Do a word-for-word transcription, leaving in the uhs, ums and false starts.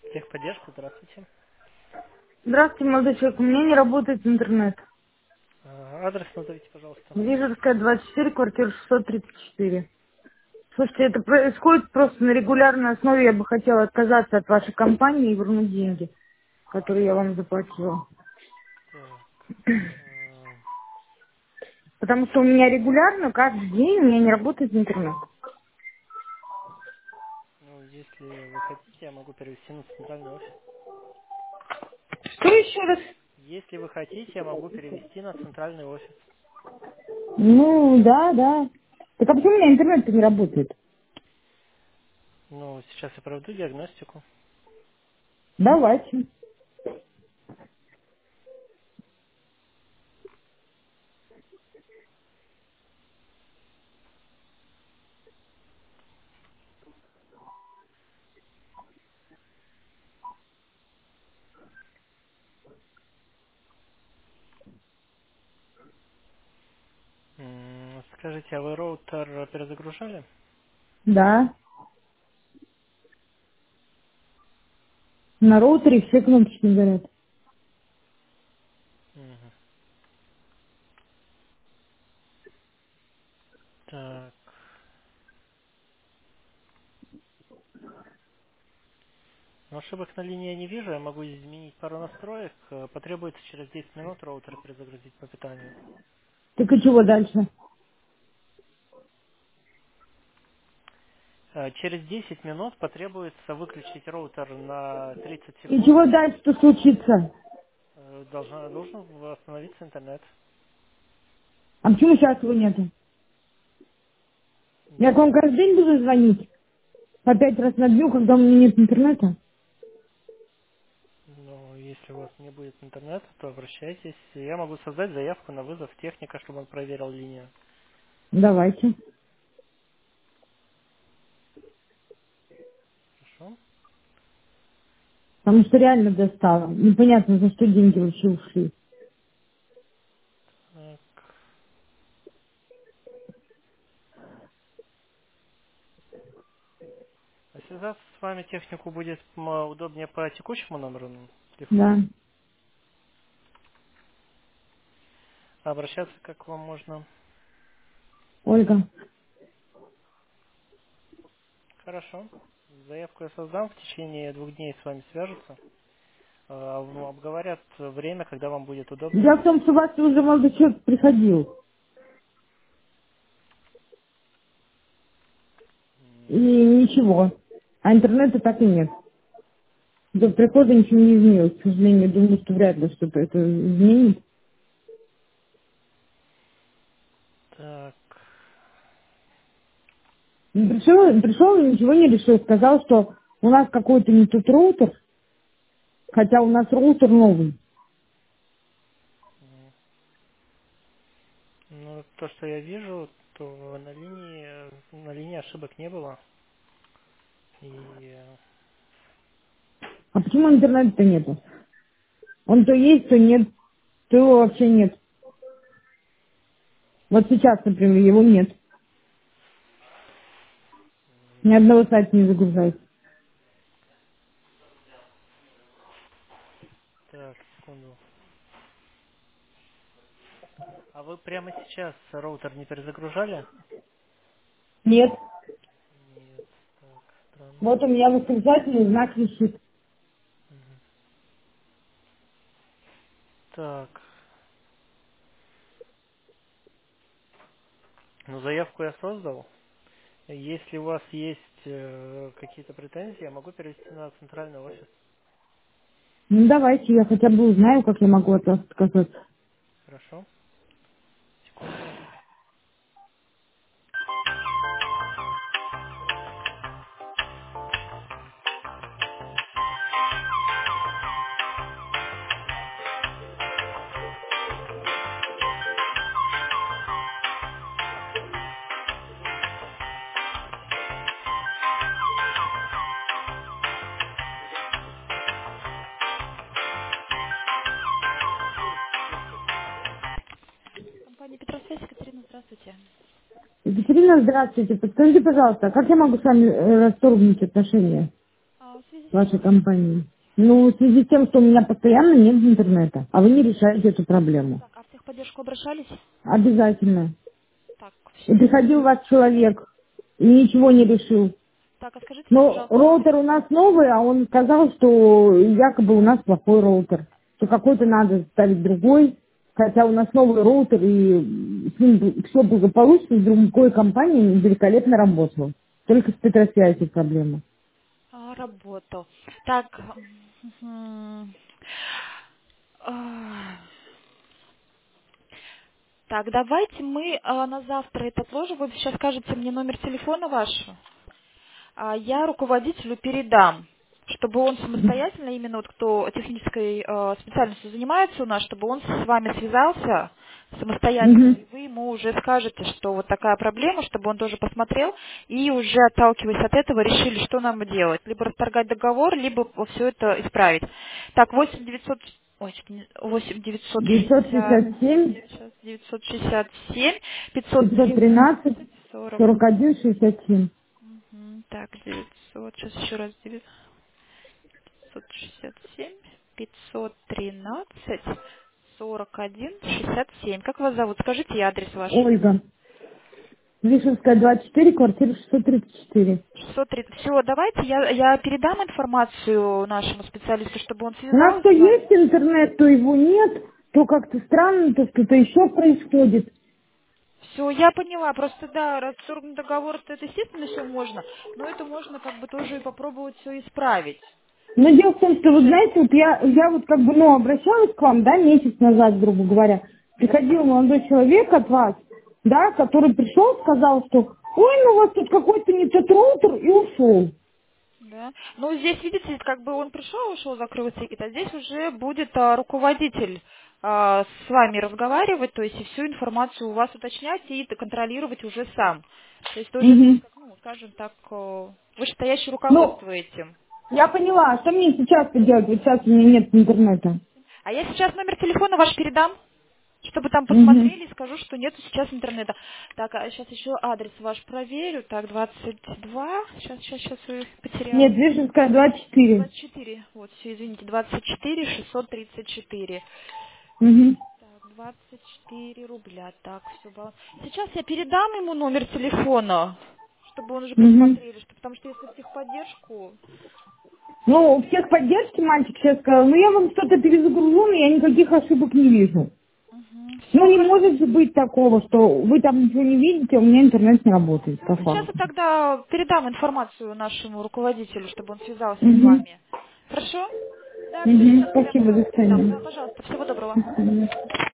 Техподдержка, здравствуйте. Здравствуйте, молодой человек. У меня не работает интернет. А, Адрес назовите, пожалуйста. Вижерская, двадцать четыре, квартира шестьсот тридцать четыре. Слушайте, это происходит просто на регулярной основе. Я бы хотела отказаться от вашей компании и вернуть деньги, которые я вам заплатила. Так, а, Потому что у меня регулярно, каждый день у меня не работает интернет. ну, если вы хотите, я могу перевести на центральный офис. Что еще раз? Если вы хотите, я могу перевести на центральный офис. Ну, да, да. Так а почему у меня интернет не работает? Ну, сейчас я проведу диагностику. Давайте. М, Скажите, а вы роутер перезагружали? Да. На роутере все кнопочки не горят. Мгм. Так, ну, ошибок на линии я не вижу, я могу изменить пару настроек. Э, Потребуется через десять минут роутер перезагрузить по питанию. Так и чего дальше? Э, Через десять минут потребуется выключить роутер на тридцать И секунд. чего дальше-то случится? Э, Должна, должен восстановиться интернет. А почему сейчас его нету? Я к вам Ну, каждый день буду звонить по пять раз на дню, когда у меня нет интернета? ну, если у вас не будет интернета, то обращайтесь. Я могу создать заявку на вызов техника, чтобы он проверил линию. Давайте. Хорошо? Потому что реально достало. Непонятно, за что деньги вообще ушли. Так. А связаться с вами технику будет м, удобнее по текущему номеру телефона. Да. А обращаться как вам можно? Ольга. Хорошо. Заявку я создам, в течение двух дней с вами свяжутся. Э, ну, обговорят время, когда вам будет удобнее. Дело в том, что у вас уже молодой человек приходил. И ничего. А интернета так и нет. До прихода ничего не изменилось. К сожалению, думаю, что вряд ли что-то это изменит. Так. Ну, Пришел, пришел и ничего не решил. Сказал, что у нас какой-то не тот роутер, хотя у нас роутер новый. м, Ну, то, что я вижу, то на линии, э, на линии ошибок не было. И э, А почему интернета-то нету? Он то есть, то нет, то его вообще нет. Вот сейчас, например, его нет. Ни одного сайта не загружается. так, секунду. А вы прямо сейчас роутер не перезагружали? Нет. Нет, так, странно. Вот у меня восклицательный знак висит. Мгм. Так, ну заявку я создал. Если у вас есть э, какие-то претензии, я могу перевести на центральный офис. Ну давайте, я хотя бы узнаю, как я могу от вас отказаться. Хорошо? Секунду. Екатерина, здравствуйте. Подскажите, пожалуйста, а как я могу с вами э, расторгнуть отношения? вашей компании. Ну, в связи с тем, что у меня постоянно нет интернета, а вы не решаете эту проблему. Так, а в техподдержку обращались? Обязательно. Так, И сейчас. приходил ваш человек и ничего не решил. Так, а скажите мне, Но пожалуйста, адрес. роутер у нас новый, а он сказал, что якобы у нас плохой роутер. Что какой-то надо ставить другой. Хотя у нас новый роутер, и с ним все благополучно, с другой компанией великолепно работал. Только с Петросвязью проблема. А, работал. Так, мгм. А, так, давайте мы а, на завтра это отложим. Вы сейчас скажете мне номер телефона ваш. А я руководителю передам, чтобы он самостоятельно, именно вот кто технической э, специальностью занимается у нас, чтобы он с вами связался самостоятельно, Угу. и вы ему уже скажете, что вот такая проблема, чтобы он тоже посмотрел, и уже отталкиваясь от этого решили, что нам делать. Либо расторгать договор, либо все это исправить. Так, восемь девятьсот, ой, что-то не- восемь девятьсот шестьдесят, девятьсот шестьдесят семь, сейчас девятьсот шестьдесят семь пятьсот пятьсот тринадцать, тринадцать сорок. сорок один шестьдесят семь. Мгм. Так, девятьсот, сейчас еще раз, девятьсот шестьдесят семь, пятьсот тринадцать, сорок один, шестьдесят семь. Как вас зовут? Скажите и адрес ваш. Ольга. Вишенская, двадцать четыре, квартира шестьсот тридцать четыре. шестьсот тридцать. Все, давайте я, я передам информацию нашему специалисту, чтобы он У нас связался то с вами. есть интернет, то его нет, то как-то странно, то что-то еще происходит. Все, я поняла. Просто да, расторгнуть договор, это естественно все можно, но это можно как бы тоже и попробовать все исправить. Но дело в том, что, вы Уже. знаете, вот я, я вот как бы, ну, обращалась к вам, да, месяц назад, грубо говоря. Приходил молодой человек от вас, да, который пришел, сказал, что, ой, ну у вас тут какой-то не тот роутер, и ушел. Да. Ну, здесь, видите, как бы он пришел, ушел, закрыл тикет, а здесь уже будет а, руководитель а, с вами разговаривать, то есть и всю информацию у вас уточнять и т- контролировать уже сам. То есть тоже здесь, Угу. как, ну, скажем так, э, вышестоящее Ну, руководство этим. я поняла, а что мне сейчас делать? Вот сейчас у меня нет интернета. А я сейчас номер телефона ваш передам, чтобы там Угу. посмотрели и скажу, что нету сейчас интернета. Так, а сейчас еще адрес ваш проверю. Так, двадцать два. Сейчас, сейчас, сейчас Нет, потеряла. Вишенская, двадцать четыре. двадцать четыре. Вот, все, извините, двадцать четыре шестьсот тридцать четыре. Угу. Так, двадцать четыре рубля. Так, все, баланс. Сейчас я передам ему номер телефона, чтобы он уже Угу. посмотрели, что, потому что если в техподдержку... Ну, в техподдержке мальчик сейчас сказал, ну я вам что-то перезагружу, но я никаких ошибок не вижу. Ну Все, не хорошо. может же быть такого, что вы там ничего не видите, а у меня интернет не работает, по Сейчас я факту. тогда передам информацию нашему руководителю, чтобы он связался с Угу. вами. Хорошо? Да, все, Угу. сейчас я Спасибо, до передам. Да, свидания. пожалуйста, всего доброго. До свидания.